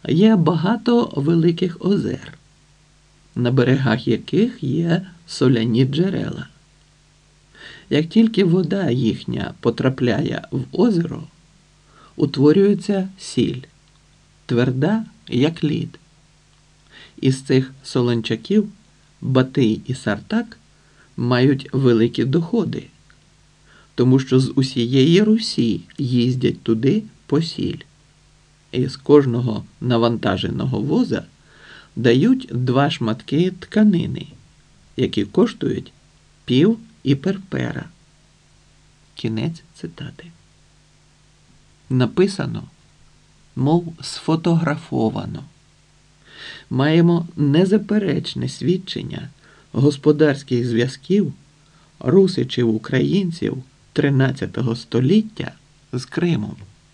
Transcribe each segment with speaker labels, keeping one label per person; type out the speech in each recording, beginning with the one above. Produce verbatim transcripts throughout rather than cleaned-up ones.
Speaker 1: є багато великих озер, на берегах яких є соляні джерела. Як тільки вода їхня потрапляє в озеро, утворюється сіль, тверда, як лід. Із цих солончаків Батий і Сартак мають великі доходи, тому що з усієї Русі їздять туди по сіль. І з кожного навантаженого воза дають два шматки тканини, які коштують пів іперпера. Кінець цитати. Написано, мов сфотографовано. Маємо незаперечне свідчення господарських зв'язків русичів-українців тринадцятого століття з Кримом.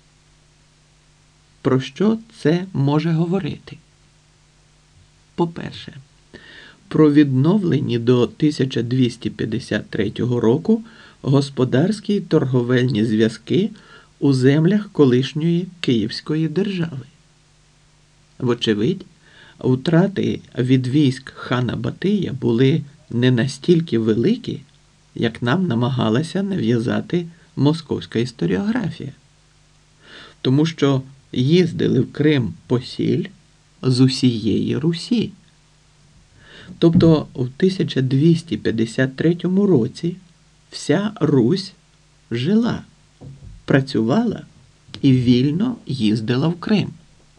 Speaker 1: Про що це може говорити? По-перше, про відновлені до тисяча двісті п'ятдесят третього року господарські й торговельні зв'язки у землях колишньої Київської держави. Вочевидь, втрати від військ хана Батия були не настільки великі, як нам намагалася нав'язати московська історіографія. Тому що їздили в Крим по сіль з усієї Русі. Тобто в тисяча двісті п'ятдесят третьому році вся Русь жила, працювала і вільно їздила в Крим.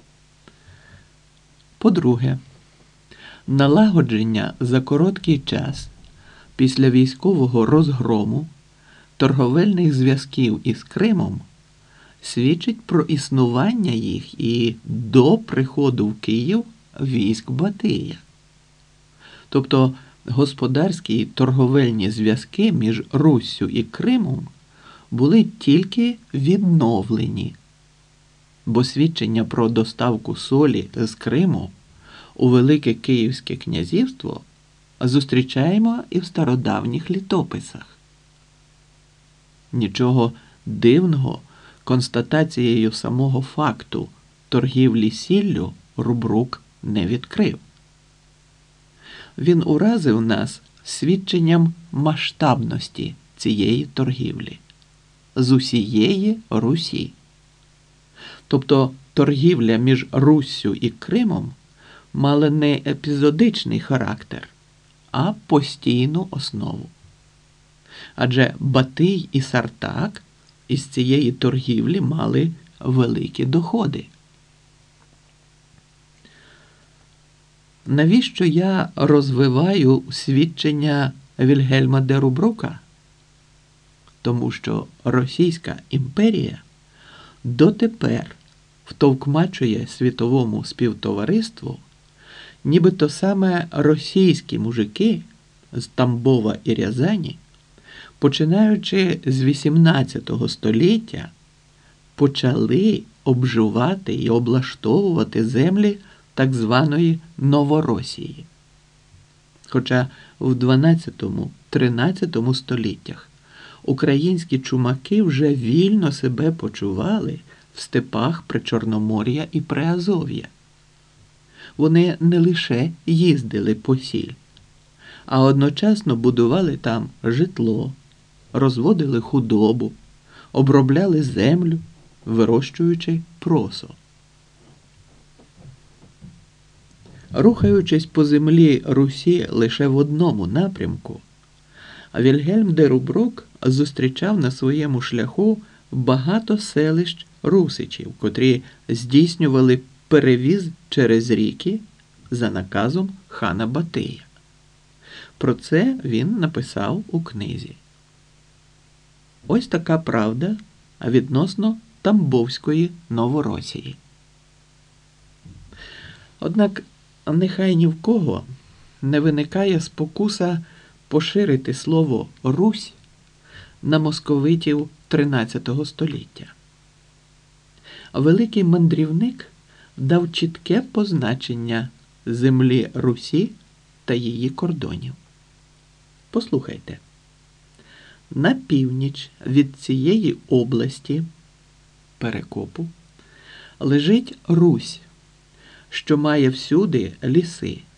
Speaker 1: По-друге, налагодження за короткий час після військового розгрому торговельних зв'язків із Кримом свідчить про існування їх і до приходу в Київ військ Батия. Тобто господарські і торговельні зв'язки між Руссю і Кримом були тільки відновлені, бо свідчення про доставку солі з Криму у Велике Київське князівство зустрічаємо і в стародавніх літописах. Нічого дивного констатацією самого факту торгівлі сіллю Рубрук не відкрив. Він уразив нас свідченням масштабності цієї торгівлі з усієї Русі. Тобто торгівля між Руссю і Кримом мала не епізодичний характер, а постійну основу. Адже Батий і Сартак із цієї торгівлі мали великі доходи. Навіщо я розвиваю свідчення Вільгельма де Рубрука? Тому що Російська імперія дотепер втовкмачує світовому співтовариству, нібито саме російські мужики з Тамбова і Рязані, починаючи з вісімнадцятого століття, почали обживати і облаштовувати землі так званої Новоросії. Хоча в дванадцятому-тринадцятому століттях українські чумаки вже вільно себе почували в степах Причорномор'я і Приазов'я. Вони не лише їздили по сіль, а одночасно будували там житло, розводили худобу, обробляли землю, вирощуючи просо. Рухаючись по землі Русі лише в одному напрямку, Вільгельм де Рубрук зустрічав на своєму шляху багато селищ русичів, котрі здійснювали перевіз через ріки за наказом хана Батия. Про це він написав у книзі. Ось така правда відносно Тамбовської Новоросії. Однак нехай ні в кого не виникає спокуса поширити слово «Русь» на московитів тринадцятого століття. Великий мандрівник дав чітке позначення землі Русі та її кордонів. Послухайте. На північ від цієї області, Перекопу, лежить Русь, що має всюди ліси.